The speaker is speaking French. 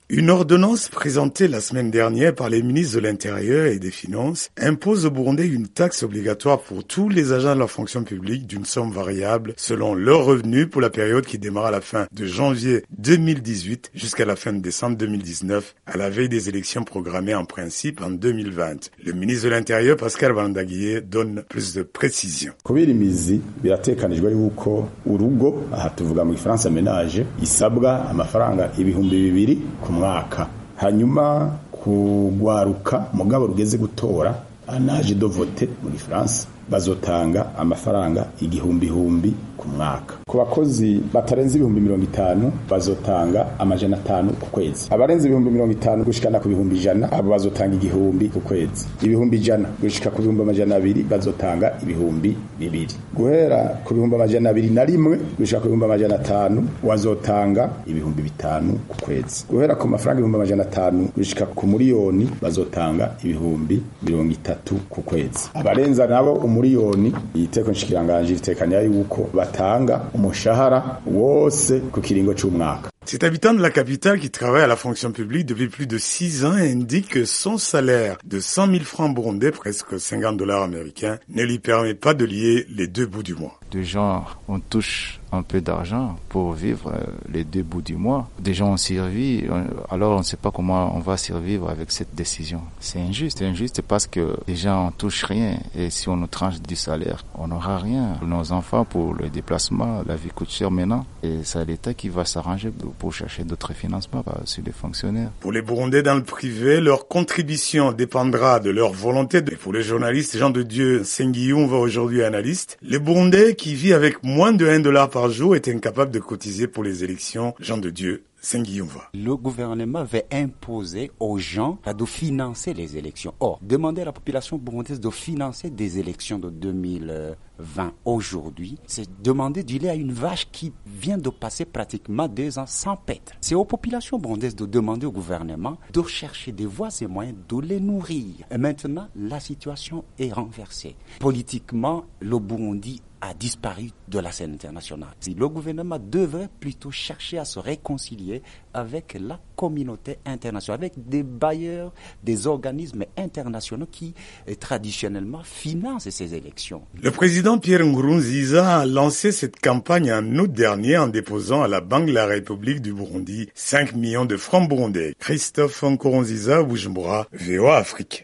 Une ordonnance présentée la semaine dernière par les ministres de l'Intérieur et des Finances impose au Burundais une taxe obligatoire pour tous les agents de la fonction publique d'une somme variable selon leurs revenus pour la période qui démarre à la fin de janvier 2018 jusqu'à la fin de décembre 2019, à la veille des élections programmées en principe en 2020. Le ministre de l'Intérieur, Pascal Barandagiye, donne plus de précisions. Kubera imizi biratekanijwe yuko urugo aha tuvuga mu Gifaransa ménage isabwa amafaranga ibihumbi 2,000 ku mwaka, hanyuma kugwaruka mugabo rugeze gutora anaje de voter mu Gifaransa bazotanga amafaranga igihumbi ku mwaka. Ku bakozi batarenze 50,000 bazotanga 500 ku kwezi. Abarenze 50,000 gushikana ku 100,000 abo bazotanga 1,000 ku kwezi. 100,000 gushika ku 200,000 bazotanga 2,000. Guhera ku 200,001 gushika ku 500,000 wazotanga 500 ku kwezi. Guhera ku mafaranga 500,000 gushika ku miliyoni bazotanga 30,000 ku kwezi. Abarenza nabo umuriyoni iteko nshikiranganje ritekanya yuko batanga umushahara wose ku kiringo c'umwaka. Cet habitant de la capitale qui travaille à la fonction publique depuis plus de 6 ans indique que son salaire de 100 000 francs burundais, presque $50 américains, ne lui permet pas de lier les deux bouts du mois. Des gens, on touche un peu d'argent pour vivre les 2 bouts du mois. Des gens ont servi, alors on ne sait pas comment on va survivre avec cette décision. C'est injuste parce que les gens ne touchent rien et si on nous tranche du salaire, on n'aura rien. Pour nos enfants, pour le déplacement, la vie coûte cher maintenant et c'est l'État qui va s'arranger pour chercher d'autres financements sur les fonctionnaires. Pour les Burundais dans le privé, leur contribution dépendra de leur volonté. Et pour le journaliste Jean de Dieu Sengiyumva, aujourd'hui analyste, les Burundais qui vivent avec moins de $1 par jour est incapable de cotiser pour les élections. Jean de Dieu Sengiyumva. Le gouvernement veut imposer aux gens de financer les élections. Or, demander à la population burundaise de financer des élections de 2020 aujourd'hui, c'est demander du lait à une vache qui vient de passer pratiquement 2 ans sans paître. C'est aux populations burundaises de demander au gouvernement de chercher des voies et moyens de les nourrir. Et maintenant, la situation est renversée. Politiquement, le Burundi a disparu de la scène internationale. Le gouvernement devrait plutôt chercher à se réconcilier avec la communauté internationale, avec des bailleurs, des organismes internationaux qui traditionnellement financent ces élections. Le président Pierre Nkurunziza a lancé cette campagne en août dernier en déposant à la Banque de la République du Burundi 5 millions de francs burundais. Christophe Nkurunziza, Bujumbura, VOA Afrique.